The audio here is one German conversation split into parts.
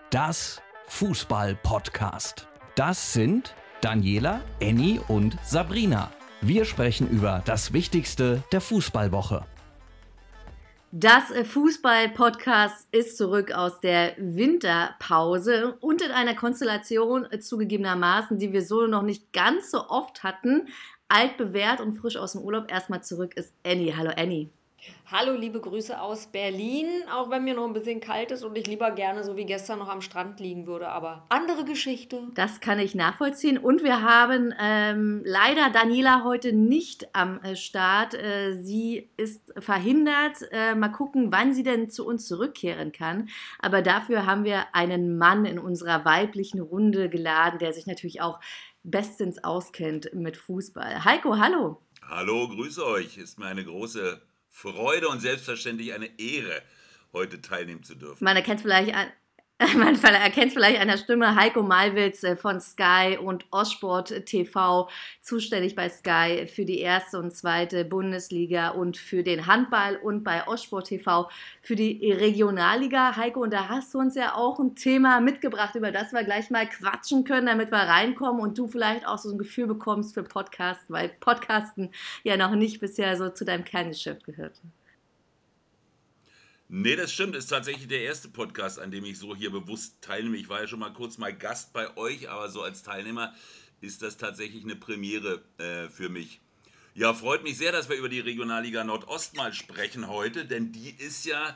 Das Fußball-Podcast. Das sind Daniela, Annie und Sabrina. Wir sprechen über das Wichtigste der Fußballwoche. Das Fußball-Podcast ist zurück aus der Winterpause und in einer Konstellation zugegebenermaßen, die wir so noch nicht ganz so oft hatten. Altbewährt und frisch aus dem Urlaub. Erstmal zurück ist Annie. Hallo Annie. Hallo, liebe Grüße aus Berlin, auch wenn mir noch ein bisschen kalt ist und ich lieber gerne so wie gestern noch am Strand liegen würde, aber andere Geschichte. Das kann ich nachvollziehen. Und wir haben leider Daniela heute nicht am Start. Sie ist verhindert. Mal gucken, wann sie denn zu uns zurückkehren kann. Aber dafür haben wir einen Mann in unserer weiblichen Runde geladen, der sich natürlich auch bestens auskennt mit Fußball. Heiko, hallo. Hallo, grüße euch. Ist mir eine große Freude und selbstverständlich eine Ehre, heute teilnehmen zu dürfen. Man erkennt vielleicht an der Stimme Heiko Malwitz von Sky und Ostsport TV, zuständig bei Sky für die erste und zweite Bundesliga und für den Handball und bei Ostsport TV für die Regionalliga. Heiko, und da hast du uns ja auch ein Thema mitgebracht, über das wir gleich mal quatschen können, damit wir reinkommen und du vielleicht auch so ein Gefühl bekommst für Podcasts, weil Podcasten ja noch nicht bisher so zu deinem Kerngeschäft gehört. Nee, das stimmt. Ist tatsächlich der erste Podcast, an dem ich so hier bewusst teilnehme. Ich war ja schon mal kurz mal Gast bei euch, aber so als Teilnehmer ist das tatsächlich eine Premiere für mich. Ja, freut mich sehr, dass wir über die Regionalliga Nordost mal sprechen heute, denn die ist ja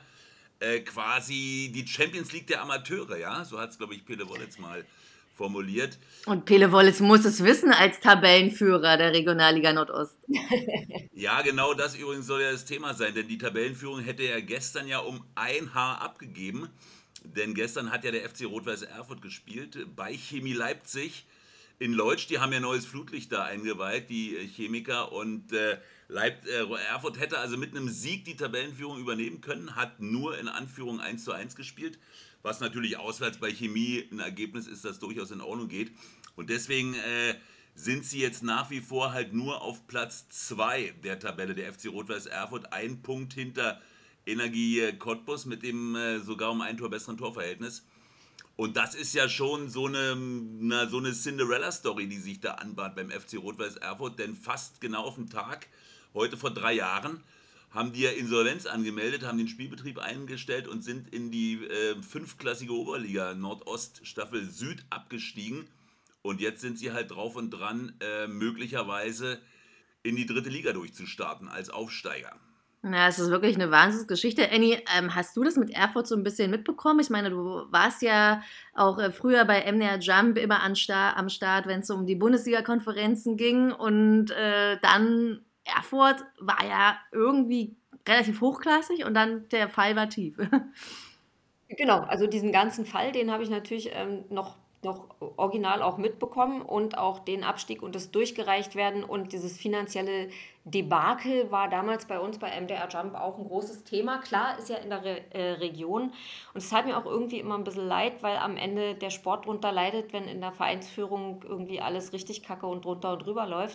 quasi die Champions League der Amateure, ja? So hat es, glaube ich, Pele Wollitz mal formuliert. Und Pele Wollitz muss es wissen als Tabellenführer der Regionalliga Nordost. Ja, genau das übrigens soll ja das Thema sein, denn die Tabellenführung hätte ja gestern ja um ein Haar abgegeben, denn gestern hat ja der FC Rot-Weiß Erfurt gespielt bei Chemie Leipzig in Leutsch. Die haben ja neues Flutlicht da eingeweiht, die Chemiker, und Erfurt hätte also mit einem Sieg die Tabellenführung übernehmen können, hat nur in Anführung 1:1 gespielt, was natürlich auswärts bei Chemie ein Ergebnis ist, das durchaus in Ordnung geht. Und deswegen sind sie jetzt nach wie vor halt nur auf Platz 2 der Tabelle, der FC Rot-Weiß Erfurt, ein Punkt hinter Energie Cottbus mit dem sogar um ein Tor besseren Torverhältnis. Und das ist ja schon so eine Cinderella-Story, die sich da anbahnt beim FC Rot-Weiß Erfurt, denn fast genau auf den Tag, heute vor 3 Jahren, haben die ja Insolvenz angemeldet, haben den Spielbetrieb eingestellt und sind in die 5-klassige Oberliga Nordost Staffel Süd abgestiegen. Und jetzt sind sie halt drauf und dran, möglicherweise in die 3. Liga durchzustarten als Aufsteiger. Ja, es ist wirklich eine Wahnsinnsgeschichte. Annie, hast du das mit Erfurt so ein bisschen mitbekommen? Ich meine, du warst ja auch früher bei MDR Jump immer am Start, wenn es um die Bundesliga-Konferenzen ging. Und dann Erfurt war ja irgendwie relativ hochklassig und dann der Fall war tief. Genau, also diesen ganzen Fall, den habe ich natürlich noch original auch mitbekommen und auch den Abstieg und das durchgereicht werden und dieses finanzielle Debakel war damals bei uns bei MDR Jump auch ein großes Thema. Klar, ist ja in der Region und es tat mir auch irgendwie immer ein bisschen leid, weil am Ende der Sport drunter leidet, wenn in der Vereinsführung irgendwie alles richtig kacke und drunter und drüber läuft.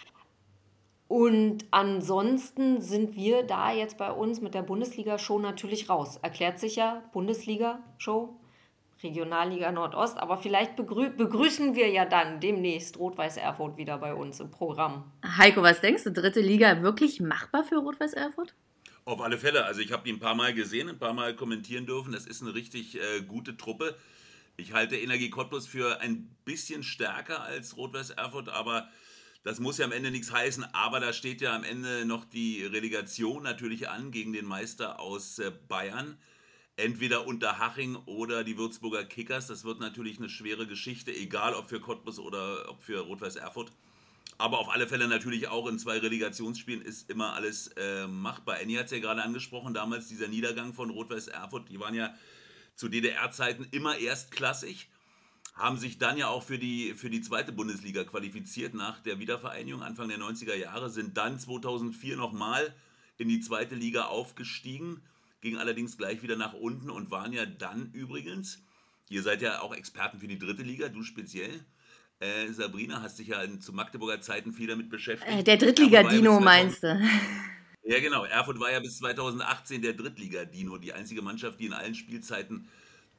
Und ansonsten sind wir da jetzt bei uns mit der Bundesliga-Show natürlich raus. Erklärt sich ja, Bundesliga-Show, Regionalliga Nordost, aber vielleicht begrüßen wir ja dann demnächst Rot-Weiß Erfurt wieder bei uns im Programm. Heiko, was denkst du, 3. Liga wirklich machbar für Rot-Weiß Erfurt? Auf alle Fälle, also ich habe die ein paar Mal gesehen, ein paar Mal kommentieren dürfen, das ist eine richtig gute Truppe. Ich halte Energie Cottbus für ein bisschen stärker als Rot-Weiß Erfurt, aber das muss ja am Ende nichts heißen, aber da steht ja am Ende noch die Relegation natürlich an gegen den Meister aus Bayern. Entweder Unterhaching oder die Würzburger Kickers. Das wird natürlich eine schwere Geschichte, egal ob für Cottbus oder ob für Rot-Weiß Erfurt. Aber auf alle Fälle natürlich auch in 2 Relegationsspielen ist immer alles machbar. Annie hat es ja gerade angesprochen, damals dieser Niedergang von Rot-Weiß Erfurt. Die waren ja zu DDR-Zeiten immer erstklassig. Haben sich dann ja auch für die 2. Bundesliga qualifiziert nach der Wiedervereinigung Anfang der 90er Jahre, sind dann 2004 nochmal in die 2. Liga aufgestiegen, gingen allerdings gleich wieder nach unten und waren ja dann übrigens, ihr seid ja auch Experten für die 3. Liga, du speziell, Sabrina, hast dich ja zu Magdeburger Zeiten viel damit beschäftigt. Der Drittliga-Dino meinst du? Ja genau, Erfurt war ja bis 2018 der Drittliga-Dino, die einzige Mannschaft, die in allen Spielzeiten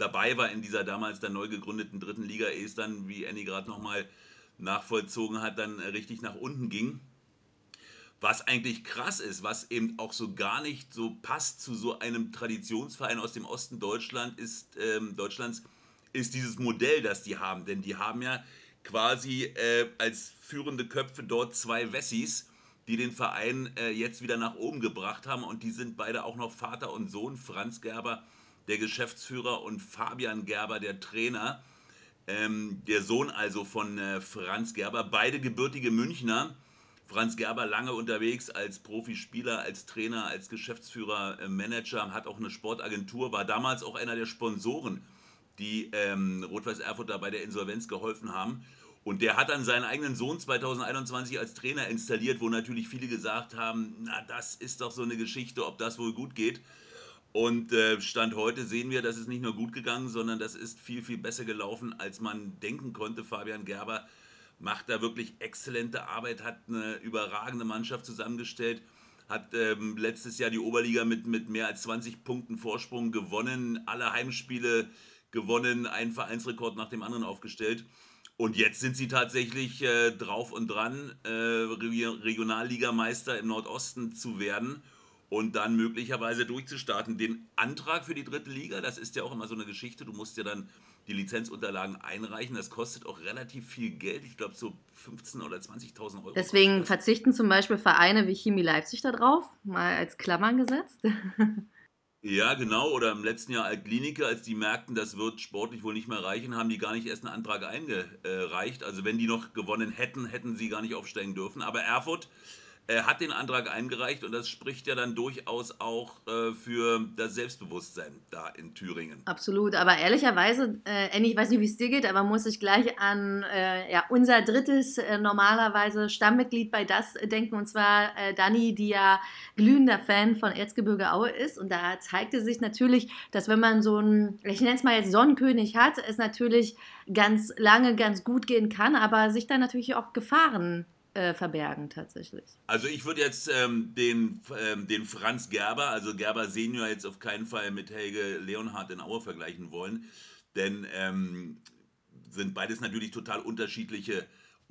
dabei war in dieser damals dann neu gegründeten dritten Liga, ehe es dann, wie Annie gerade nochmal nachvollzogen hat, dann richtig nach unten ging. Was eigentlich krass ist, was eben auch so gar nicht so passt zu so einem Traditionsverein aus dem Osten Deutschlands, ist dieses Modell, das die haben. Denn die haben ja quasi als führende Köpfe dort zwei Wessis, die den Verein jetzt wieder nach oben gebracht haben. Und die sind beide auch noch Vater und Sohn. Franz Gerber, der Geschäftsführer, und Fabian Gerber, der Trainer. Der Sohn also von Franz Gerber. Beide gebürtige Münchner. Franz Gerber lange unterwegs als Profispieler, als Trainer, als Geschäftsführer, Manager, hat auch eine Sportagentur, war damals auch einer der Sponsoren, die Rot-Weiß Erfurt da bei der Insolvenz geholfen haben. Und der hat dann seinen eigenen Sohn 2021 als Trainer installiert, wo natürlich viele gesagt haben, na, das ist doch so eine Geschichte, ob das wohl gut geht. Und Stand heute sehen wir, das ist nicht nur gut gegangen, sondern das ist viel, viel besser gelaufen, als man denken konnte. Fabian Gerber macht da wirklich exzellente Arbeit, hat eine überragende Mannschaft zusammengestellt, hat letztes Jahr die Oberliga mit mehr als 20 Punkten Vorsprung gewonnen, alle Heimspiele gewonnen, einen Vereinsrekord nach dem anderen aufgestellt. Und jetzt sind sie tatsächlich drauf und dran, Regionalligameister im Nordosten zu werden und dann möglicherweise durchzustarten. Den Antrag für die dritte Liga, das ist ja auch immer so eine Geschichte, du musst ja dann die Lizenzunterlagen einreichen. Das kostet auch relativ viel Geld. Ich glaube, so 15.000 oder 20.000 Euro. Deswegen verzichten zum Beispiel Vereine wie Chemie Leipzig da drauf, mal als Klammern gesetzt. Ja, genau. Oder im letzten Jahr Altlinike, als die merkten, das wird sportlich wohl nicht mehr reichen, haben die gar nicht erst einen Antrag eingereicht. Also wenn die noch gewonnen hätten, hätten sie gar nicht aufsteigen dürfen. Aber Erfurt hat den Antrag eingereicht und das spricht ja dann durchaus auch für das Selbstbewusstsein da in Thüringen. Absolut, aber ehrlicherweise, Annie, ich weiß nicht, wie es dir geht, aber muss ich gleich an unser drittes normalerweise Stammmitglied bei das denken, und zwar Dani, die ja glühender Fan von Erzgebirge Aue ist, und da zeigte sich natürlich, dass wenn man so einen, ich nenne es mal jetzt Sonnenkönig hat, es natürlich ganz lange ganz gut gehen kann, aber sich dann natürlich auch Gefahren verbergen tatsächlich. Also ich würde jetzt den Franz Gerber, also Gerber Senior, jetzt auf keinen Fall mit Helge Leonhardt in Aue vergleichen wollen, denn sind beides natürlich total unterschiedliche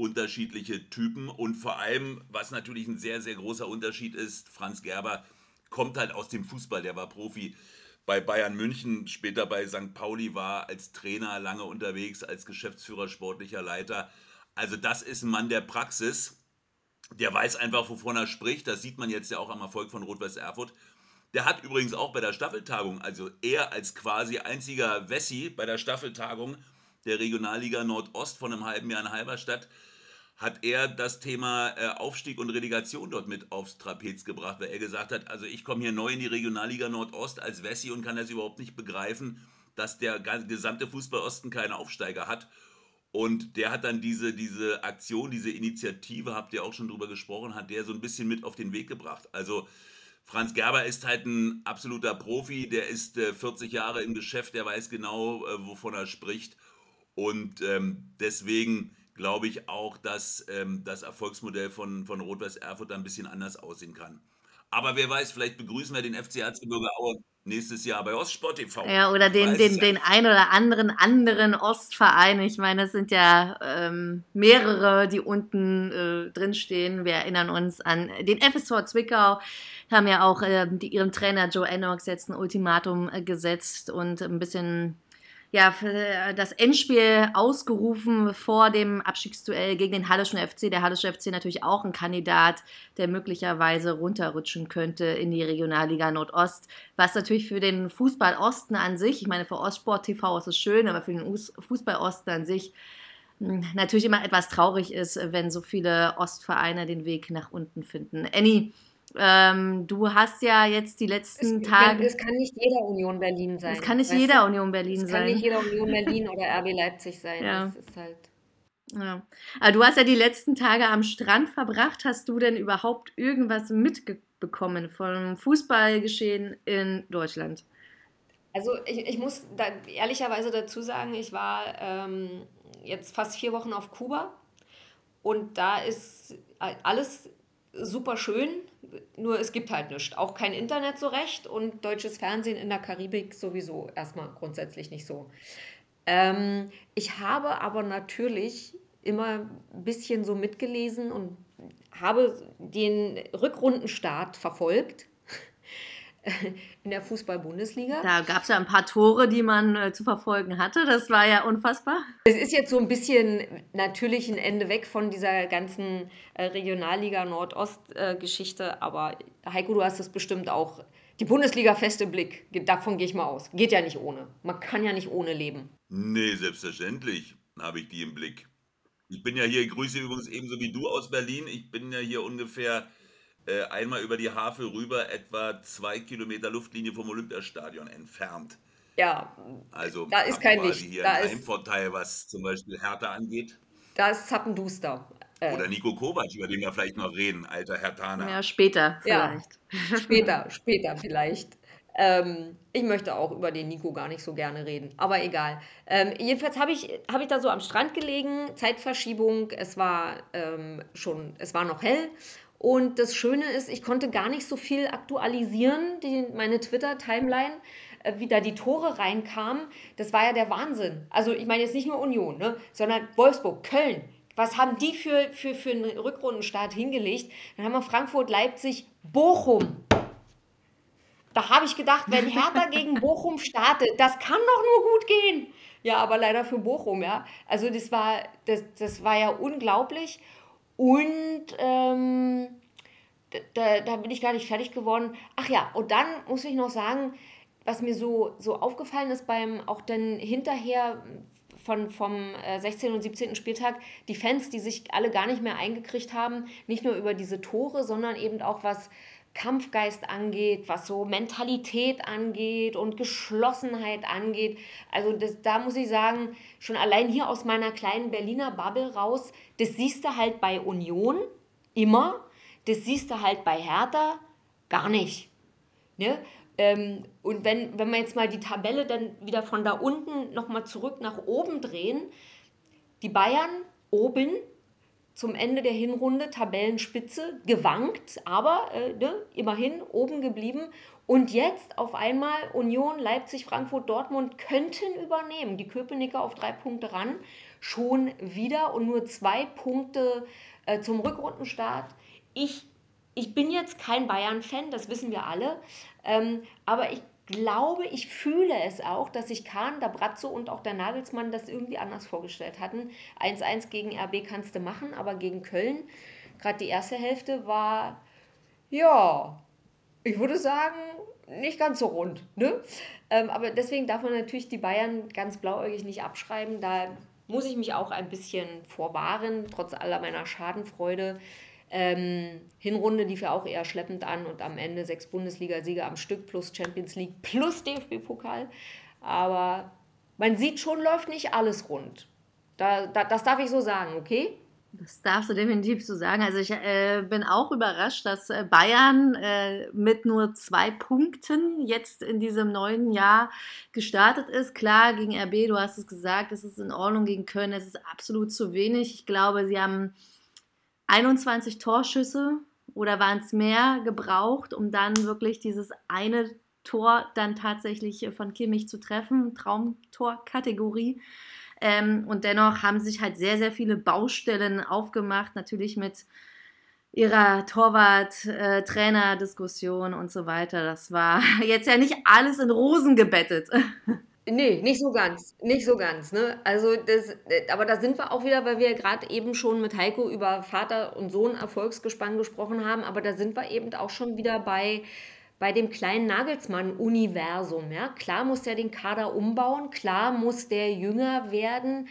Typen, und vor allem, was natürlich ein sehr, sehr großer Unterschied ist, Franz Gerber kommt halt aus dem Fußball, der war Profi bei Bayern München, später bei St. Pauli, war als Trainer lange unterwegs, als Geschäftsführer, sportlicher Leiter. Also das ist ein Mann der Praxis, der weiß einfach, wovon er spricht. Das sieht man jetzt ja auch am Erfolg von Rot-Weiß Erfurt. Der hat übrigens auch bei der Staffeltagung, also er als quasi einziger Wessi bei der Staffeltagung der Regionalliga Nordost von einem halben Jahr in Halberstadt, hat er das Thema Aufstieg und Relegation dort mit aufs Trapez gebracht, weil er gesagt hat, also ich komme hier neu in die Regionalliga Nordost als Wessi und kann das überhaupt nicht begreifen, dass der gesamte Fußballosten keine Aufsteiger hat. Und der hat dann diese Aktion, diese Initiative, habt ihr auch schon drüber gesprochen, hat der so ein bisschen mit auf den Weg gebracht. Also Franz Gerber ist halt ein absoluter Profi, der ist 40 Jahre im Geschäft, der weiß genau, wovon er spricht. Und deswegen glaube ich auch, dass das Erfolgsmodell von Rot-Weiß Erfurt ein bisschen anders aussehen kann. Aber wer weiß, vielleicht begrüßen wir den FC Erzgebirge Aue nächstes Jahr bei Ostsport TV. Ja, oder den ein oder anderen Ostverein. Ich meine, es sind ja mehrere, die unten drin stehen. Wir erinnern uns an den FSV Zwickau, haben ja auch ihrem Trainer Joe Ennox jetzt ein Ultimatum gesetzt und ein bisschen für das Endspiel ausgerufen vor dem Abstiegsduell gegen den Halleschen FC. Der Hallische FC natürlich auch ein Kandidat, der möglicherweise runterrutschen könnte in die Regionalliga Nordost, was natürlich für den Fußball Osten an sich, ich meine, für Ostsport TV ist es schön, aber für den Fußball Osten an sich natürlich immer etwas traurig ist, wenn so viele Ostvereine den Weg nach unten finden. Annie, du hast ja jetzt die letzten Tage... Es kann nicht jeder Union Berlin sein. Es kann nicht jeder Union Berlin sein. Es kann nicht jeder Union Berlin oder RB Leipzig sein. Ja. Das ist halt... Ja. Aber du hast ja die letzten Tage am Strand verbracht. Hast du denn überhaupt irgendwas mitbekommen vom Fußballgeschehen in Deutschland? Also ich muss da ehrlicherweise dazu sagen, ich war jetzt fast 4 Wochen auf Kuba und da ist alles super schön, nur es gibt halt nichts. Auch kein Internet so recht und deutsches Fernsehen in der Karibik sowieso erstmal grundsätzlich nicht so. Ich habe aber natürlich immer ein bisschen so mitgelesen und habe den Rückrundenstart verfolgt in der Fußball-Bundesliga. Da gab es ja ein paar Tore, die man zu verfolgen hatte. Das war ja unfassbar. Es ist jetzt so ein bisschen natürlich ein Ende weg von dieser ganzen Regionalliga Nordost-Geschichte, aber Heiko, du hast es bestimmt auch. Die Bundesliga fest im Blick, davon gehe ich mal aus. Geht ja nicht ohne. Man kann ja nicht ohne leben. Nee, selbstverständlich habe ich die im Blick. Ich bin ja hier, ich grüße übrigens ebenso wie du aus Berlin. Ich bin ja hier ungefähr einmal über die Havel rüber, etwa 2 Kilometer Luftlinie vom Olympiastadion entfernt. Ja, Also da ist habe kein quasi Licht. hier Da einen ist Heimvorteil, was zum Beispiel Hertha angeht. Zappenduster. Oder Nico Kovac, über den wir vielleicht noch reden, alter Hertaner. Ja, später Ja, vielleicht. später vielleicht. Ich möchte auch über den Nico gar nicht so gerne reden, aber egal. Jedenfalls hab ich da so am Strand gelegen, Zeitverschiebung, es war noch hell. Und das Schöne ist, ich konnte gar nicht so viel aktualisieren, meine Twitter-Timeline, wie da die Tore reinkamen. Das war ja der Wahnsinn. Also ich meine jetzt nicht nur Union, ne, sondern Wolfsburg, Köln. Was haben die für einen Rückrundenstart hingelegt? Dann haben wir Frankfurt, Leipzig, Bochum. Da habe ich gedacht, wenn Hertha gegen Bochum startet, das kann doch nur gut gehen. Ja, aber leider für Bochum, ja. Also das war ja unglaublich. Und da bin ich gar nicht fertig geworden. Ach ja, und dann muss ich noch sagen, was mir so aufgefallen ist auch dann hinterher vom 16. und 17. Spieltag, die Fans, die sich alle gar nicht mehr eingekriegt haben, nicht nur über diese Tore, sondern eben auch was Kampfgeist angeht, was so Mentalität angeht und Geschlossenheit angeht. Also da muss ich sagen, schon allein hier aus meiner kleinen Berliner Bubble raus, das siehst du halt bei Union immer, das siehst du halt bei Hertha gar nicht. Ne? Und wenn wir jetzt mal die Tabelle dann wieder von da unten nochmal zurück nach oben drehen, die Bayern oben zum Ende der Hinrunde, Tabellenspitze, gewankt, aber immerhin oben geblieben. Und jetzt auf einmal Union, Leipzig, Frankfurt, Dortmund könnten übernehmen. Die Köpenicker auf 3 Punkte ran, schon wieder und nur 2 Punkte zum Rückrundenstart. Ich bin jetzt kein Bayern-Fan, das wissen wir alle, aber ich glaube, ich fühle es auch, dass sich Kahn, der Bratzo und auch der Nagelsmann das irgendwie anders vorgestellt hatten. 1-1 gegen RB kannst du machen, aber gegen Köln, gerade die erste Hälfte war, ja, ich würde sagen, nicht ganz so rund. Ne? Aber deswegen darf man natürlich die Bayern ganz blauäugig nicht abschreiben. Da muss ich mich auch ein bisschen vorwahren, trotz aller meiner Schadenfreude. Hinrunde lief ja auch eher schleppend an und am Ende 6 Bundesliga-Siege am Stück plus Champions League plus DFB-Pokal. Aber man sieht schon, läuft nicht alles rund. Das darf ich so sagen, okay? Das darfst du definitiv so sagen. Also ich bin auch überrascht, dass Bayern mit nur 2 Punkten jetzt in diesem neuen Jahr gestartet ist. Klar, gegen RB, du hast es gesagt, es ist in Ordnung, gegen Köln, es ist absolut zu wenig. Ich glaube, sie haben 21 Torschüsse oder waren es mehr gebraucht, um dann wirklich dieses eine Tor dann tatsächlich von Kimmich zu treffen, Traumtor-Kategorie. Und dennoch haben sich halt sehr, sehr viele Baustellen aufgemacht, natürlich mit ihrer Torwart-Trainer-Diskussion und so weiter. Das war jetzt ja nicht alles in Rosen gebettet. Nee, nicht so ganz. Nicht so ganz. Ne? Also aber da sind wir auch wieder, weil wir ja gerade eben schon mit Heiko über Vater und Sohn Erfolgsgespann gesprochen haben, aber da sind wir eben auch schon wieder bei dem kleinen Nagelsmann-Universum. Ja? Klar muss der den Kader umbauen, klar muss der jünger werden.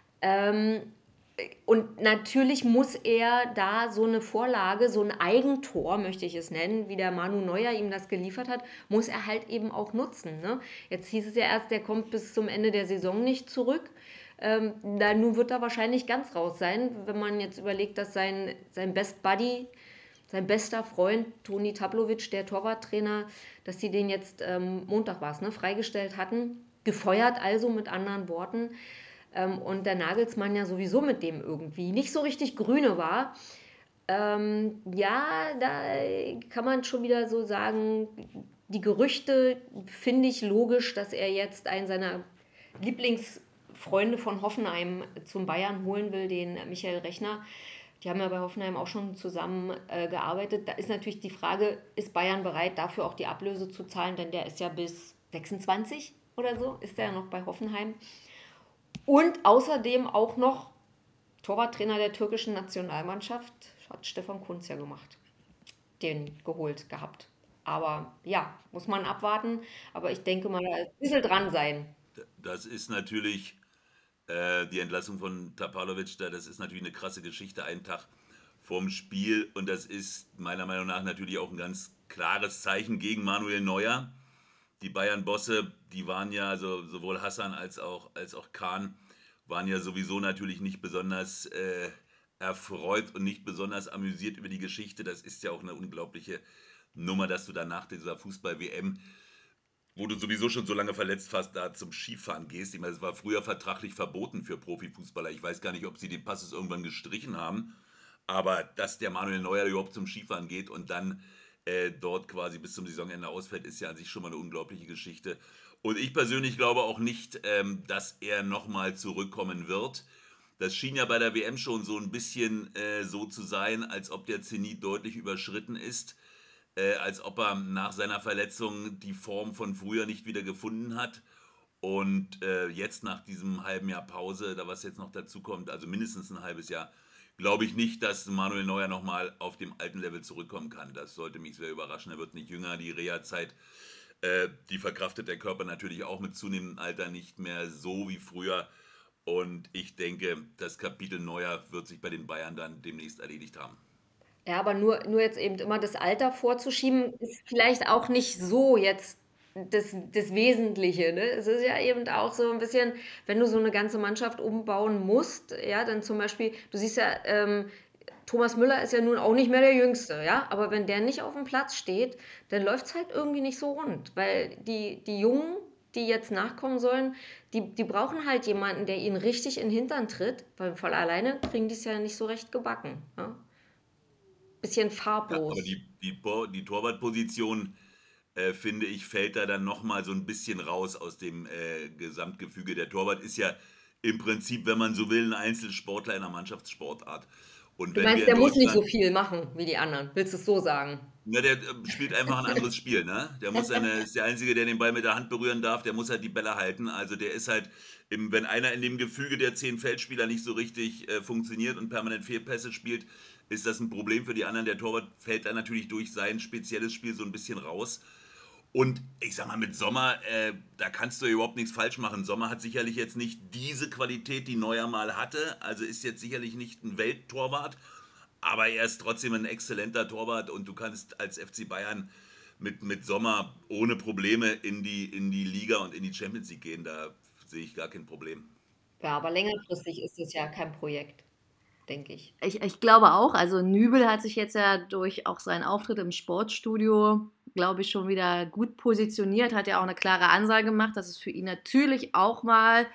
Und natürlich muss er da so eine Vorlage, so ein Eigentor, möchte ich es nennen, wie der Manu Neuer ihm das geliefert hat, muss er halt eben auch nutzen. Ne? Jetzt hieß es ja erst, der kommt bis zum Ende der Saison nicht zurück. Nun wird er wahrscheinlich ganz raus sein, wenn man jetzt überlegt, dass sein Best Buddy, sein bester Freund Toni Tablovic, der Torwarttrainer, dass sie den jetzt Montag war es, ne, freigestellt hatten, gefeuert also mit anderen Worten. Und der Nagelsmann ja sowieso mit dem irgendwie nicht so richtig grüne war. Ja, da kann man schon wieder so sagen, die Gerüchte finde ich logisch, dass er jetzt einen seiner Lieblingsfreunde von Hoffenheim zum Bayern holen will, den Michael Rechner. Die haben ja bei Hoffenheim auch schon zusammen gearbeitet. Da ist natürlich die Frage, ist Bayern bereit, dafür auch die Ablöse zu zahlen? Denn der ist ja bis 26 oder so, ist der ja noch bei Hoffenheim. Und außerdem auch noch Torwarttrainer der türkischen Nationalmannschaft, hat Stefan Kuntz ja gemacht. Den geholt gehabt. Aber ja, muss man abwarten. Aber ich denke mal, da ist ein bisschen dran sein. Das ist natürlich die Entlassung von Tapalovic, das ist natürlich eine krasse Geschichte, einen Tag vorm Spiel. Und das ist meiner Meinung nach natürlich auch ein ganz klares Zeichen gegen Manuel Neuer. Die Bayern-Bosse, die waren ja, also sowohl Hassan als auch Kahn, waren ja sowieso natürlich nicht besonders erfreut und nicht besonders amüsiert über die Geschichte. Das ist ja auch eine unglaubliche Nummer, dass du dann nach dieser Fußball-WM, wo du sowieso schon so lange verletzt warst, da zum Skifahren gehst. Ich meine, es war früher vertraglich verboten für Profifußballer. Ich weiß gar nicht, ob sie den Passus irgendwann gestrichen haben. Aber dass der Manuel Neuer überhaupt zum Skifahren geht und dann dort quasi bis zum Saisonende ausfällt, ist ja an sich schon mal eine unglaubliche Geschichte. Und ich persönlich glaube auch nicht, dass er nochmal zurückkommen wird. Das schien ja bei der WM schon so ein bisschen so zu sein, als ob der Zenit deutlich überschritten ist, als ob er nach seiner Verletzung die Form von früher nicht wieder gefunden hat. Und jetzt nach diesem halben Jahr Pause, da was jetzt noch dazu kommt, also mindestens ein halbes Jahr, glaube ich nicht, dass Manuel Neuer nochmal auf dem alten Level zurückkommen kann. Das sollte mich sehr überraschen. Er wird nicht jünger, die Reha-Zeit, die verkraftet der Körper natürlich auch mit zunehmendem Alter nicht mehr so wie früher. Und ich denke, das Kapitel Neuer wird sich bei den Bayern dann demnächst erledigt haben. Ja, aber nur jetzt eben immer das Alter vorzuschieben, ist vielleicht auch nicht so jetzt das Wesentliche. Ne? Es ist ja eben auch so ein bisschen, wenn du so eine ganze Mannschaft umbauen musst, ja, dann zum Beispiel, du siehst ja, Thomas Müller ist ja nun auch nicht mehr der Jüngste, ja, aber wenn der nicht auf dem Platz steht, dann läuft es halt irgendwie nicht so rund, weil die Jungen, die jetzt nachkommen sollen, die brauchen halt jemanden, der ihnen richtig in den Hintern tritt, weil voll alleine kriegen die es ja nicht so recht gebacken. Ja? Bisschen Ja, aber farblos. die Torwartposition, finde ich, fällt da dann nochmal so ein bisschen raus aus dem Gesamtgefüge. Der Torwart ist ja im Prinzip, wenn man so will, ein Einzelsportler in einer Mannschaftssportart. Und Du wenn meinst, wir in der muss nicht so Deutschland, viel machen wie die anderen. Willst du es so sagen? na, der spielt einfach ein anderes Spiel, ne? Ist der Einzige, der den Ball mit der Hand berühren darf, der muss halt die Bälle halten. Also der ist halt, wenn einer in dem Gefüge der 10 Feldspieler nicht so richtig funktioniert und permanent Fehlpässe spielt, ist das ein Problem für die anderen. Der Torwart fällt dann natürlich durch sein spezielles Spiel so ein bisschen raus. Und ich sag mal, mit Sommer, da kannst du ja überhaupt nichts falsch machen. Sommer hat sicherlich jetzt nicht diese Qualität, die Neuer mal hatte. Also ist jetzt sicherlich nicht ein Welttorwart, aber er ist trotzdem ein exzellenter Torwart und du kannst als FC Bayern mit Sommer ohne Probleme in die Liga und in die Champions League gehen. Da sehe ich gar kein Problem. Ja, aber längerfristig ist es ja kein Projekt, denke ich. Ich glaube auch, also Nübel hat sich jetzt ja durch auch seinen Auftritt im Sportstudio, glaube ich, schon wieder gut positioniert, hat ja auch eine klare Ansage gemacht, dass es für ihn natürlich auch mal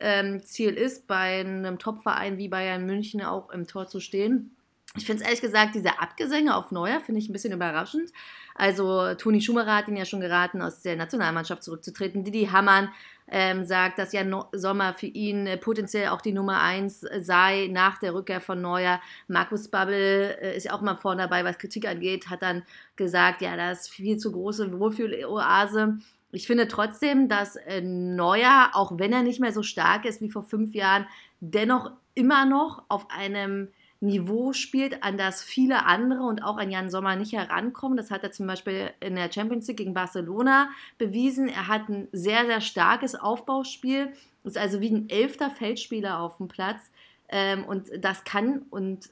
Ziel ist, bei einem Topverein wie Bayern München auch im Tor zu stehen. Ich finde es ehrlich gesagt, diese Abgesänge auf Neuer finde ich ein bisschen überraschend. Also Toni Schumacher hat ihn ja schon geraten, aus der Nationalmannschaft zurückzutreten. Didi Hamann sagt, dass Jan Sommer für ihn potenziell auch die Nummer 1 sei nach der Rückkehr von Neuer. Markus Babbel ist ja auch mal vorne dabei, was Kritik angeht, hat dann gesagt, ja, das ist viel zu große Wohlfühloase. Ich finde trotzdem, dass Neuer, auch wenn er nicht mehr so stark ist wie vor 5 Jahren, dennoch immer noch auf einem Niveau spielt, an das viele andere und auch an Jan Sommer nicht herankommen. Das hat er zum Beispiel in der Champions League gegen Barcelona bewiesen. Er hat ein sehr, sehr starkes Aufbauspiel, ist also wie ein 11. Feldspieler auf dem Platz. Und das kann, und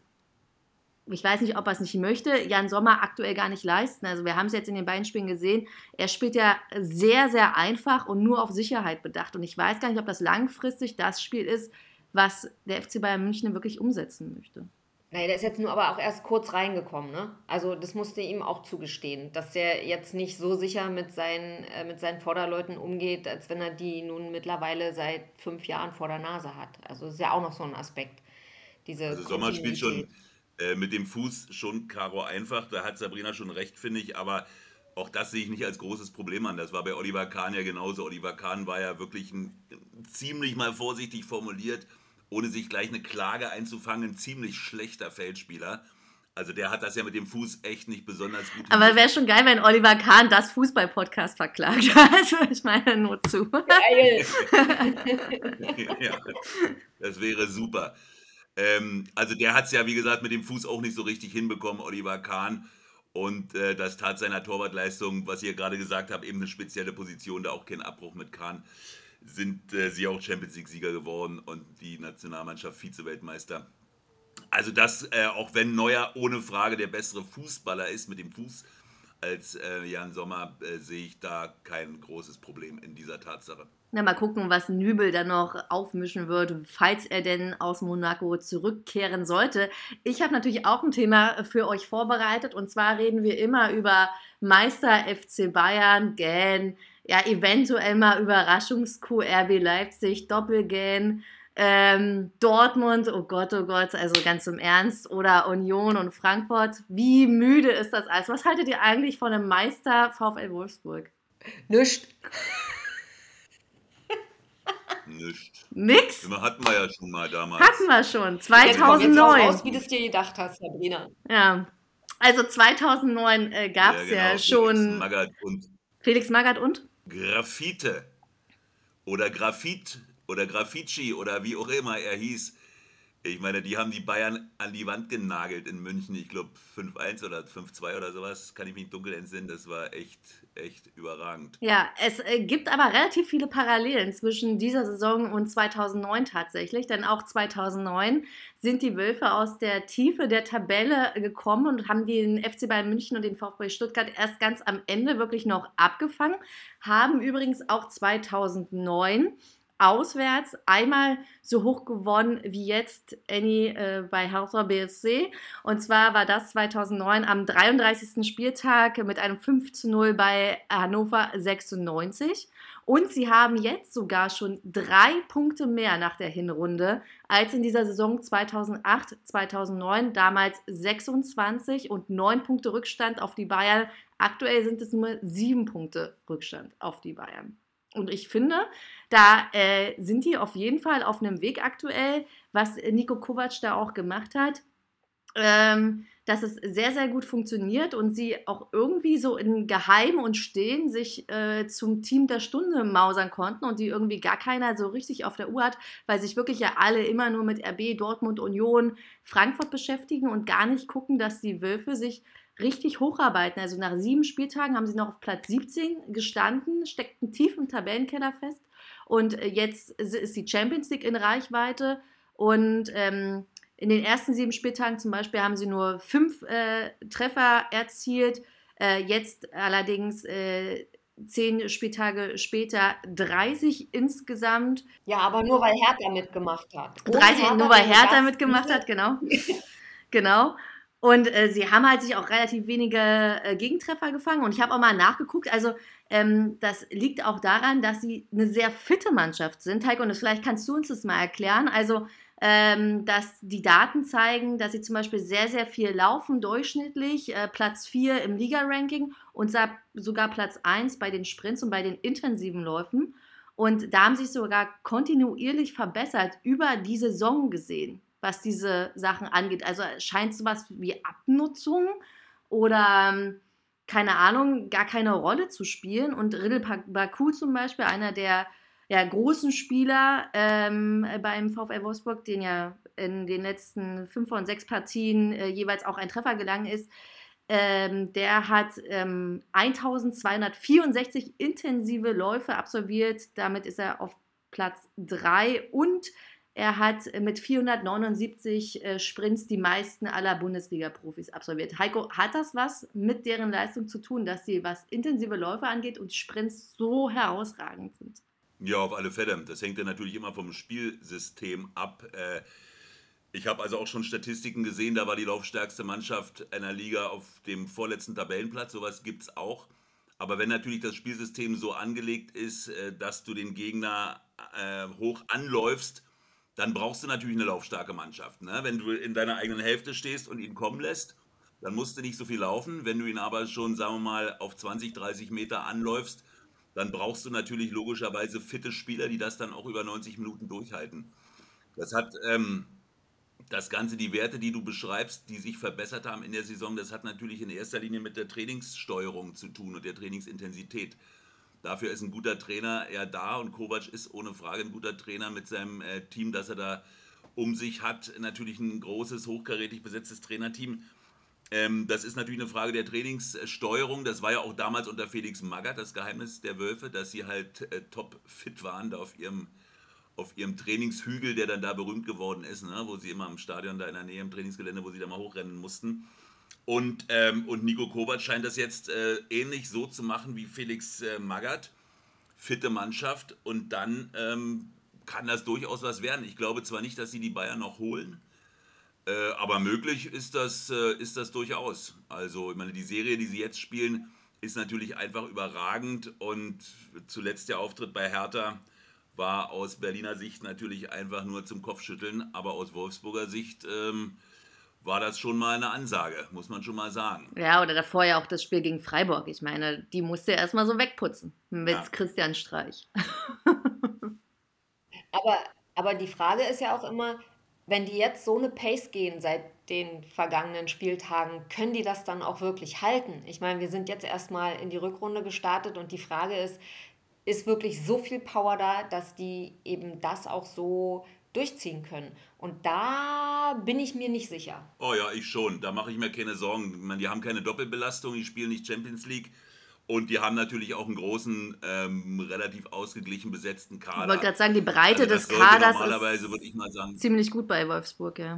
ich weiß nicht, ob er es nicht möchte, Jan Sommer aktuell gar nicht leisten. Also wir haben es jetzt in den beiden Spielen gesehen. Er spielt ja sehr, sehr einfach und nur auf Sicherheit bedacht. Und ich weiß gar nicht, ob das langfristig das Spiel ist, was der FC Bayern München wirklich umsetzen möchte. Naja, der ist jetzt nur aber auch erst kurz reingekommen, ne? Also das musste ihm auch zugestehen, dass er jetzt nicht so sicher mit seinen Vorderleuten umgeht, als wenn er die nun mittlerweile seit 5 Jahren vor der Nase hat. Also das ist ja auch noch so ein Aspekt, diese Also Sommer spielt Kontinuität. Mit dem Fuß schon Karo einfach, da hat Sabrina schon recht, finde ich, aber auch das sehe ich nicht als großes Problem an. Das war bei Oliver Kahn ja genauso. Oliver Kahn war ja wirklich ziemlich mal vorsichtig formuliert, ohne sich gleich eine Klage einzufangen, ein ziemlich schlechter Feldspieler. Also der hat das ja mit dem Fuß echt nicht besonders gut Aber wäre schon geil, wenn Oliver Kahn das Fußball-Podcast verklagt. Also ich meine nur zu. Geil. Ja, das wäre super. Also der hat es ja, wie gesagt, mit dem Fuß auch nicht so richtig hinbekommen, Oliver Kahn. Und das tat seiner Torwartleistung, was ihr gerade gesagt habt, eben eine spezielle Position, da auch kein Abbruch mit Kahn, sind sie auch Champions League-Sieger geworden und die Nationalmannschaft Vize-Weltmeister. Also das, auch wenn Neuer ohne Frage der bessere Fußballer ist mit dem Fuß als Jan Sommer, sehe ich da kein großes Problem in dieser Tatsache. Na, mal gucken, was Nübel dann noch aufmischen wird, falls er denn aus Monaco zurückkehren sollte. Ich habe natürlich auch ein Thema für euch vorbereitet und zwar reden wir immer über Meister FC Bayern, Gähn, ja eventuell mal Überraschungs-Coup RB Leipzig, Doppelgähn, Dortmund, oh Gott, also ganz im Ernst, oder Union und Frankfurt. Wie müde ist das alles? Was haltet ihr eigentlich von einem Meister VfL Wolfsburg? Nischt. Nicht. Nix? Immer hatten wir ja schon mal damals. Hatten wir schon, Jetzt komm jetzt raus, 2009. wie du es dir gedacht hast, Sabrina. Ja, also 2009 gab es ja genau, schon Felix Magath und Felix Magath und? Graffite oder Graphit oder Graffici oder wie auch immer er hieß. Ich meine, die haben die Bayern an die Wand genagelt in München. Ich glaube 5-1 oder 5-2 oder sowas. Kann ich mich dunkel entsinnen. Das war echt überragend. Ja, es gibt aber relativ viele Parallelen zwischen dieser Saison und 2009 tatsächlich, denn auch 2009 sind die Wölfe aus der Tiefe der Tabelle gekommen und haben den FC Bayern München und den VfB Stuttgart erst ganz am Ende wirklich noch abgefangen, haben übrigens auch 2009 auswärts einmal so hoch gewonnen wie jetzt Annie bei Hertha BSC. Und zwar war das 2009 am 33. Spieltag mit einem 5:0 bei Hannover 96. Und sie haben jetzt sogar schon 3 Punkte mehr nach der Hinrunde als in dieser Saison 2008, 2009. Damals 26 und 9 Punkte Rückstand auf die Bayern. Aktuell sind es nur 7 Punkte Rückstand auf die Bayern. Und ich finde, da sind die auf jeden Fall auf einem Weg aktuell, was Niko Kovac da auch gemacht hat, dass es sehr, sehr gut funktioniert und sie auch irgendwie so in Geheim und Stehen sich zum Team der Stunde mausern konnten und die irgendwie gar keiner so richtig auf der Uhr hat, weil sich wirklich ja alle immer nur mit RB, Dortmund, Union, Frankfurt beschäftigen und gar nicht gucken, dass die Wölfe sich richtig hocharbeiten. Also nach 7 Spieltagen haben sie noch auf Platz 17 gestanden, steckten tief im Tabellenkeller fest und jetzt ist die Champions League in Reichweite und in den ersten 7 Spieltagen zum Beispiel haben sie nur 5 Treffer erzielt, jetzt allerdings 10 Spieltage später 30 insgesamt. Ja, aber nur weil Hertha mitgemacht hat. Ohne 30, nur weil wäre Hertha das mitgemacht diese- hat, genau. Genau. Und sie haben halt sich auch relativ wenige Gegentreffer gefangen. Und ich habe auch mal nachgeguckt. Also das liegt auch daran, dass sie eine sehr fitte Mannschaft sind. Heiko, und vielleicht kannst du uns das mal erklären. Also dass die Daten zeigen, dass sie zum Beispiel sehr, sehr viel laufen, durchschnittlich, Platz 4 im Liga-Ranking und sogar Platz 1 bei den Sprints und bei den intensiven Läufen. Und da haben sie sich sogar kontinuierlich verbessert, über die Saison gesehen, was diese Sachen angeht. Also scheint sowas wie Abnutzung oder, keine Ahnung, gar keine Rolle zu spielen. Und Ridel Baku zum Beispiel, einer der großen Spieler beim VfL Wolfsburg, den ja in den letzten 5 von 6 Partien jeweils auch ein Treffer gelangen ist, der hat 1264 intensive Läufe absolviert. Damit ist er auf Platz 3 und er hat mit 479 Sprints die meisten aller Bundesliga-Profis absolviert. Heiko, hat das was mit deren Leistung zu tun, dass sie, was intensive Läufe angeht und Sprints so herausragend sind? Ja, auf alle Fälle. Das hängt ja natürlich immer vom Spielsystem ab. Ich habe also auch schon Statistiken gesehen, da war die laufstärkste Mannschaft einer Liga auf dem vorletzten Tabellenplatz. Sowas gibt es auch. Aber wenn natürlich das Spielsystem so angelegt ist, dass du den Gegner hoch anläufst, dann brauchst du natürlich eine laufstarke Mannschaft. Ne? Wenn du in deiner eigenen Hälfte stehst und ihn kommen lässt, dann musst du nicht so viel laufen. Wenn du ihn aber schon, sagen wir mal, auf 20, 30 Meter anläufst, dann brauchst du natürlich logischerweise fitte Spieler, die das dann auch über 90 Minuten durchhalten. Das hat das Ganze, die Werte, die du beschreibst, die sich verbessert haben in der Saison, das hat natürlich in erster Linie mit der Trainingssteuerung zu tun und der Trainingsintensität. Dafür ist ein guter Trainer ja da und Kovac ist ohne Frage ein guter Trainer mit seinem Team, das er da um sich hat. Natürlich ein großes, hochkarätig besetztes Trainerteam. Das ist natürlich eine Frage der Trainingssteuerung. Das war ja auch damals unter Felix Magath das Geheimnis der Wölfe, dass sie halt top fit waren da auf ihrem Trainingshügel, der dann da berühmt geworden ist, ne? Wo sie immer im Stadion da in der Nähe im Trainingsgelände, wo sie da mal hochrennen mussten. Und Niko Kovac scheint das jetzt ähnlich so zu machen wie Felix Magath. Fitte Mannschaft und dann kann das durchaus was werden. Ich glaube zwar nicht, dass sie die Bayern noch holen, aber möglich ist das durchaus. Also ich meine, die Serie, die sie jetzt spielen, ist natürlich einfach überragend und zuletzt der Auftritt bei Hertha war aus Berliner Sicht natürlich einfach nur zum Kopfschütteln, aber aus Wolfsburger Sicht war das schon mal eine Ansage, muss man schon mal sagen. Ja, oder davor ja auch das Spiel gegen Freiburg. Ich meine, die musste er erstmal so wegputzen mit Ja. Christian Streich. Aber die Frage ist ja auch immer, wenn die jetzt so eine Pace gehen seit den vergangenen Spieltagen, können die das dann auch wirklich halten? Ich meine, wir sind jetzt erstmal in die Rückrunde gestartet und die Frage ist wirklich so viel Power da, dass die eben das auch so durchziehen können? Und da bin ich mir nicht sicher. Oh ja, ich schon. Da mache ich mir keine Sorgen. Ich meine, die haben keine Doppelbelastung, die spielen nicht Champions League und die haben natürlich auch einen großen, relativ ausgeglichen besetzten Ich wollte Kader. gerade sagen, die Breite Also des das sollte Kaders normalerweise, ist würde ich mal sagen, ziemlich gut bei Wolfsburg, ja.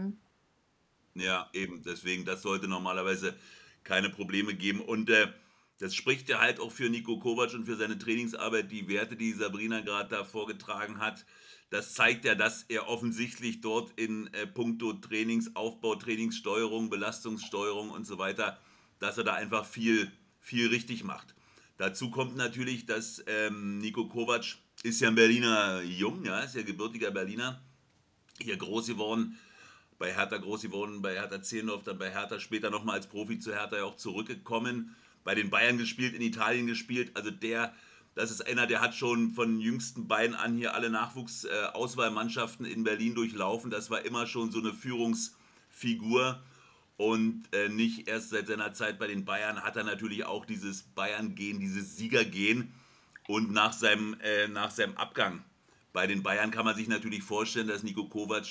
ja, eben, deswegen, das sollte normalerweise keine Probleme geben. Und das spricht ja halt auch für Niko Kovac und für seine Trainingsarbeit, die Werte, die Sabrina gerade da vorgetragen hat. Das zeigt ja, dass er offensichtlich dort in puncto Trainingsaufbau, Trainingssteuerung, Belastungssteuerung und so weiter, dass er da einfach viel, viel richtig macht. Dazu kommt natürlich, dass Niko Kovac ist ja ein Berliner Jung, ja, ist ja gebürtiger Berliner, hier groß geworden, bei Hertha groß geworden, bei Hertha Zehlendorf, dann bei Hertha später nochmal als Profi zu Hertha ja auch zurückgekommen, bei den Bayern gespielt, in Italien gespielt, also das ist einer, der hat schon von jüngsten Beinen an hier alle Nachwuchsauswahlmannschaften in Berlin durchlaufen, das war immer schon so eine Führungsfigur und nicht erst seit seiner Zeit bei den Bayern hat er natürlich auch dieses Bayern-Gen, dieses Sieger-Gen und nach seinem Abgang bei den Bayern kann man sich natürlich vorstellen, dass Niko Kovac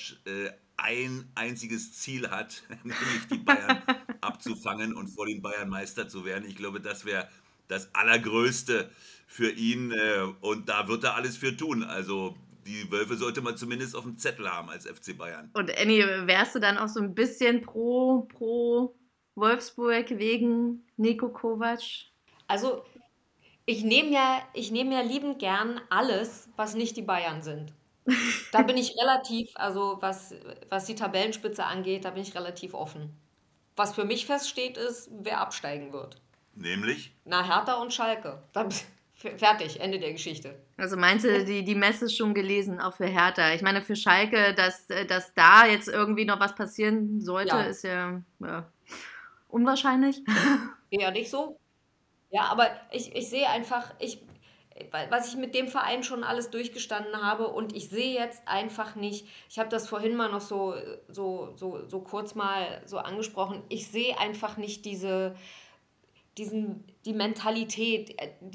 ein einziges Ziel hat, nämlich die Bayern abzufangen und vor den Bayern Meister zu werden. Ich glaube, das wäre das Allergrößte für ihn und da wird er alles für tun. Also die Wölfe sollte man zumindest auf dem Zettel haben als FC Bayern. Und Annie, wärst du dann auch so ein bisschen pro Wolfsburg wegen Niko Kovac? Also ich nehme ja liebend gern alles, was nicht die Bayern sind. Da bin ich relativ, also was die Tabellenspitze angeht, da bin ich relativ offen. Was für mich feststeht, ist, wer absteigen wird. Nämlich, Na, Hertha und Schalke. Fertig, Ende der Geschichte. Also meinst du, die Messe ist schon gelesen, auch für Hertha? Ich meine, für Schalke, dass da jetzt irgendwie noch was passieren sollte, Ja. ist ja unwahrscheinlich. Eher nicht so. Ja, aber ich sehe einfach, was ich mit dem Verein schon alles durchgestanden habe und ich sehe jetzt einfach nicht, ich habe das vorhin mal noch so kurz mal so angesprochen, ich sehe einfach nicht die Mentalität.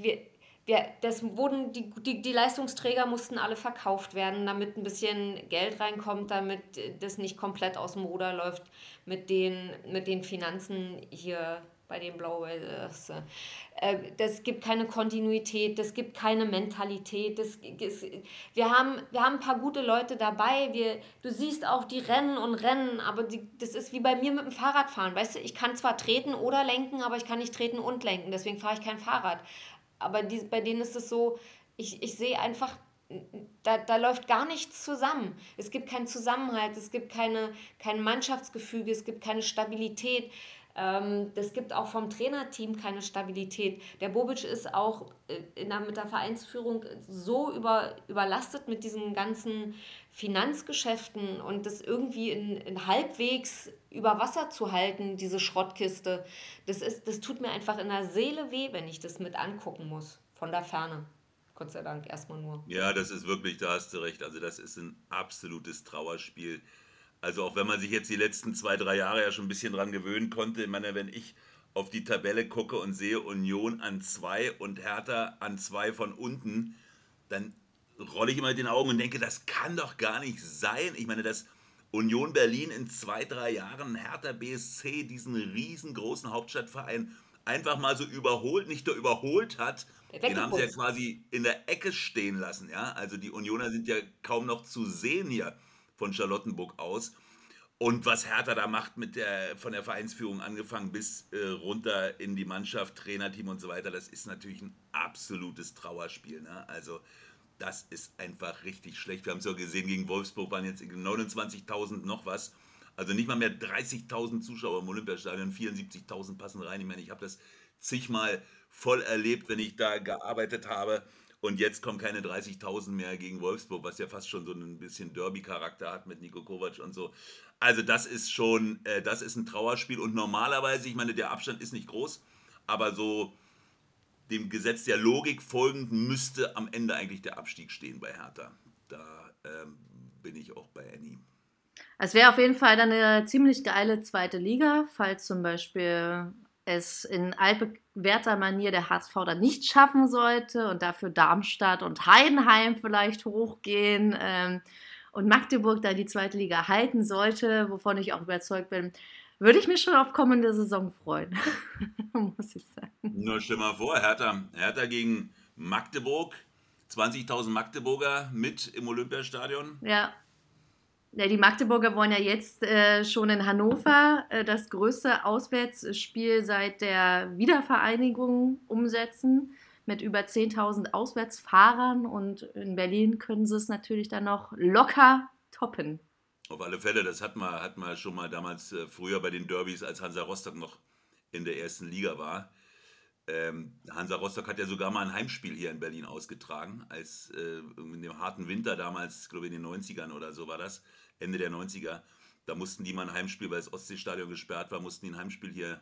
Die Leistungsträger mussten alle verkauft werden, damit ein bisschen Geld reinkommt, damit das nicht komplett aus dem Ruder läuft mit den Finanzen hier bei den Blau-Weiß. Das gibt keine Kontinuität, das gibt keine Mentalität. Wir haben ein paar gute Leute dabei. Du siehst auch, die rennen und rennen, aber das ist wie bei mir mit dem Fahrradfahren. Weißt du, ich kann zwar treten oder lenken, aber ich kann nicht treten und lenken. Deswegen fahre ich kein Fahrrad. Aber bei denen ist es so, ich sehe einfach, da läuft gar nichts zusammen. Es gibt keinen Zusammenhalt, es gibt kein Mannschaftsgefüge, es gibt keine Stabilität. Das gibt auch vom Trainerteam keine Stabilität. Der Bobic ist auch mit der Vereinsführung so überlastet mit diesen ganzen Finanzgeschäften und das irgendwie in halbwegs über Wasser zu halten, diese Schrottkiste. Das tut mir einfach in der Seele weh, wenn ich das mit angucken muss, von der Ferne. Gott sei Dank erstmal nur. Ja, das ist wirklich, da hast du recht. Also das ist ein absolutes Trauerspiel. Also auch wenn man sich jetzt die letzten 2, 3 Jahre ja schon ein bisschen dran gewöhnen konnte. Ich meine, wenn ich auf die Tabelle gucke und sehe Union an 2 und Hertha an 2 von unten, dann rolle ich immer mit den Augen und denke, das kann doch gar nicht sein. Ich meine, dass Union Berlin in 2, 3 Jahren Hertha BSC, diesen riesengroßen Hauptstadtverein, einfach mal so überholt, nicht nur überholt hat, den haben sie ja quasi in der Ecke stehen lassen. Ja? Also die Unioner sind ja kaum noch zu sehen hier von Charlottenburg aus. Und was Hertha da macht von der Vereinsführung angefangen bis runter in die Mannschaft, Trainerteam und so weiter, das ist natürlich ein absolutes Trauerspiel. Ne? Also das ist einfach richtig schlecht. Wir haben es ja gesehen, gegen Wolfsburg waren jetzt 29.000 noch was. Also nicht mal mehr 30.000 Zuschauer im Olympiastadion, 74.000 passen rein. Ich meine, ich habe das zigmal voll erlebt, wenn ich da gearbeitet habe. Und jetzt kommen keine 30.000 mehr gegen Wolfsburg, was ja fast schon so ein bisschen Derby-Charakter hat mit Niko Kovac und so. Also das ist schon, das ist ein Trauerspiel. Und normalerweise, ich meine, der Abstand ist nicht groß, aber so dem Gesetz der Logik folgend müsste am Ende eigentlich der Abstieg stehen bei Hertha. Da bin ich auch bei Annie. Es wäre auf jeden Fall dann eine ziemlich geile zweite Liga, falls zum Beispiel es in altbewährter Manier der HSV dann nicht schaffen sollte und dafür Darmstadt und Heidenheim vielleicht hochgehen und Magdeburg dann die zweite Liga halten sollte, wovon ich auch überzeugt bin, würde ich mich schon auf kommende Saison freuen, muss ich sagen. Nur stell mal vor, Hertha gegen Magdeburg, 20.000 Magdeburger mit im Olympiastadion. Ja. Ja, die Magdeburger wollen ja jetzt schon in Hannover das größte Auswärtsspiel seit der Wiedervereinigung umsetzen mit über 10.000 Auswärtsfahrern und in Berlin können sie es natürlich dann noch locker toppen. Auf alle Fälle, das hat man schon mal damals früher bei den Derbys, als Hansa Rostock noch in der ersten Liga war. Hansa Rostock hat ja sogar mal ein Heimspiel hier in Berlin ausgetragen, als in dem harten Winter damals, glaube ich in den 90ern oder so war das, Ende der 90er. Da mussten die mal ein Heimspiel, weil das Ostseestadion gesperrt war, mussten die ein Heimspiel hier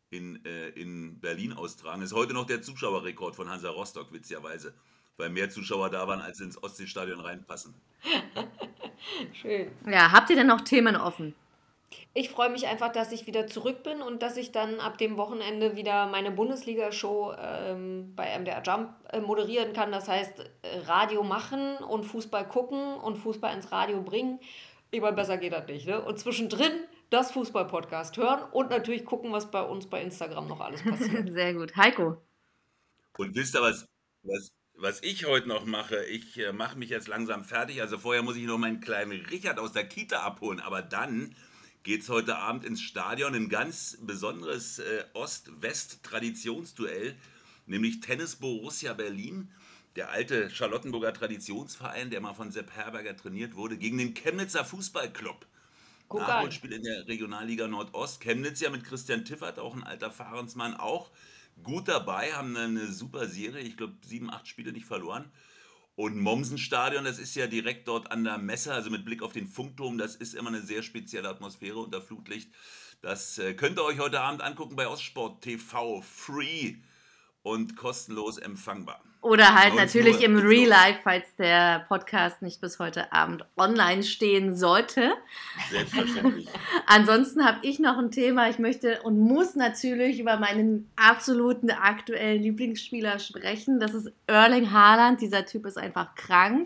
in Berlin austragen. Das ist heute noch der Zuschauerrekord von Hansa Rostock, witzigerweise, weil mehr Zuschauer da waren, als ins Ostseestadion reinpassen. Schön. Ja, habt ihr denn noch Themen offen? Ich freue mich einfach, dass ich wieder zurück bin und dass ich dann ab dem Wochenende wieder meine Bundesliga-Show bei MDR Jump moderieren kann. Das heißt, Radio machen und Fußball gucken und Fußball ins Radio bringen. Ich meine, besser geht das nicht. Ne? Und zwischendrin das Fußball-Podcast hören und natürlich gucken, was bei uns bei Instagram noch alles passiert. Sehr gut. Heiko? Und wisst ihr, was ich heute noch mache? Ich mache mich jetzt langsam fertig. Also vorher muss ich noch meinen kleinen Richard aus der Kita abholen. Aber dann geht es heute Abend ins Stadion. Ein ganz besonderes Ost-West-Traditionsduell. Nämlich Tennis Borussia Berlin. Der alte Charlottenburger Traditionsverein, der mal von Sepp Herberger trainiert wurde, gegen den Chemnitzer Fußballclub. Nachholspiel in der Regionalliga Nordost. Chemnitz ja mit Christian Tiffert, auch ein alter Fahrensmann, auch gut dabei, haben eine super Serie, ich glaube 7, 8 Spiele nicht verloren. Und Mommsen-Stadion, das ist ja direkt dort an der Messe, also mit Blick auf den Funkturm, das ist immer eine sehr spezielle Atmosphäre unter Flutlicht. Das könnt ihr euch heute Abend angucken bei Ostsport TV, free und kostenlos empfangbar. Oder halt 19 natürlich Uhr im geht's Real los. Life, falls der Podcast nicht bis heute Abend online stehen sollte. Selbstverständlich. Ansonsten habe ich noch ein Thema. Ich möchte und muss natürlich über meinen absoluten aktuellen Lieblingsspieler sprechen. Das ist Erling Haaland. Dieser Typ ist einfach krank.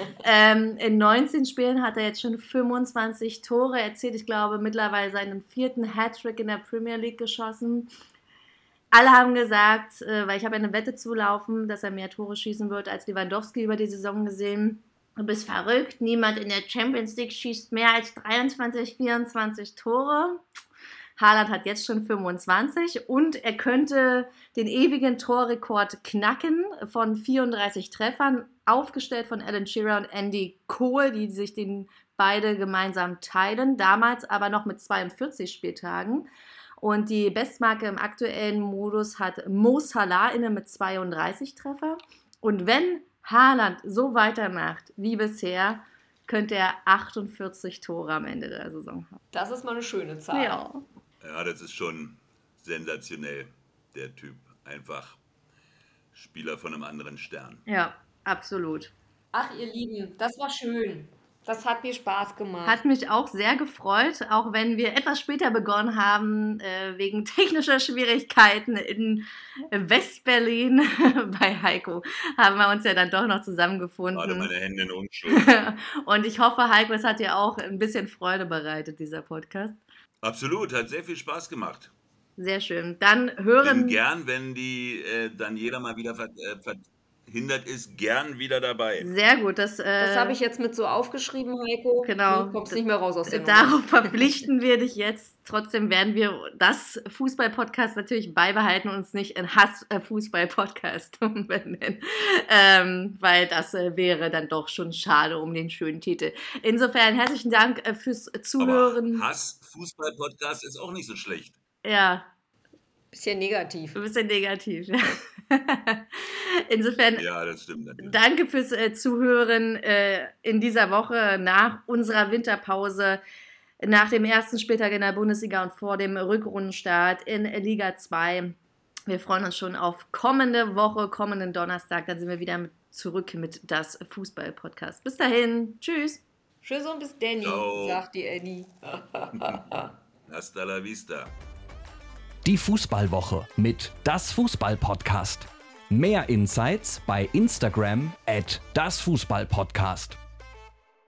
In 19 Spielen hat er jetzt schon 25 Tore erzielt. Ich glaube, mittlerweile seinen 4. Hattrick in der Premier League geschossen. Alle haben gesagt, weil ich habe eine Wette zulaufen, dass er mehr Tore schießen wird als Lewandowski über die Saison gesehen. Du bist verrückt, niemand in der Champions League schießt mehr als 23, 24 Tore. Haaland hat jetzt schon 25 und er könnte den ewigen Torrekord knacken von 34 Treffern, aufgestellt von Alan Shearer und Andy Cole, die sich den beide gemeinsam teilen, damals aber noch mit 42 Spieltagen. Und die Bestmarke im aktuellen Modus hat Mo Salah inne mit 32 Treffer. Und wenn Haaland so weitermacht wie bisher, könnte er 48 Tore am Ende der Saison haben. Das ist mal eine schöne Zahl. Ja, das ist schon sensationell, der Typ. Einfach Spieler von einem anderen Stern. Ja, absolut. Ach, ihr Lieben, das war schön. Das hat mir Spaß gemacht. Hat mich auch sehr gefreut, auch wenn wir etwas später begonnen haben, wegen technischer Schwierigkeiten in West-Berlin bei Heiko, haben wir uns ja dann doch noch zusammengefunden. Gerade meine Hände in Unschuld. Und ich hoffe, Heiko, es hat dir auch ein bisschen Freude bereitet, dieser Podcast. Absolut, hat sehr viel Spaß gemacht. Sehr schön. Dann hören... Bin gern, wenn die Daniela mal wieder verhindert ist, gern wieder dabei. Sehr gut. Das habe ich jetzt mit so aufgeschrieben, Heiko. Genau. Du kommst nicht mehr raus aus der Nummer. Darauf verpflichten wir dich jetzt. Trotzdem werden wir das Fußball-Podcast natürlich beibehalten und uns nicht in Hass-Fußball-Podcast umbenennen, weil das wäre dann doch schon schade um den schönen Titel. Insofern herzlichen Dank fürs Zuhören. Aber Hass-Fußball-Podcast ist auch nicht so schlecht. Ja. Bisschen negativ. Ein bisschen negativ, ja. Insofern, ja, das stimmt natürlich. Danke fürs Zuhören in dieser Woche nach unserer Winterpause, nach dem ersten Spieltag in der Bundesliga und vor dem Rückrundenstart in Liga 2. Wir freuen uns schon auf kommende Woche, kommenden Donnerstag. Dann sind wir wieder zurück mit das Fußball-Podcast. Bis dahin, tschüss. Tschüss und bis Danny, sagt die Annie. Hasta la vista. Die Fußballwoche mit das Fußball-Podcast. Mehr Insights bei Instagram @dasfußballpodcast.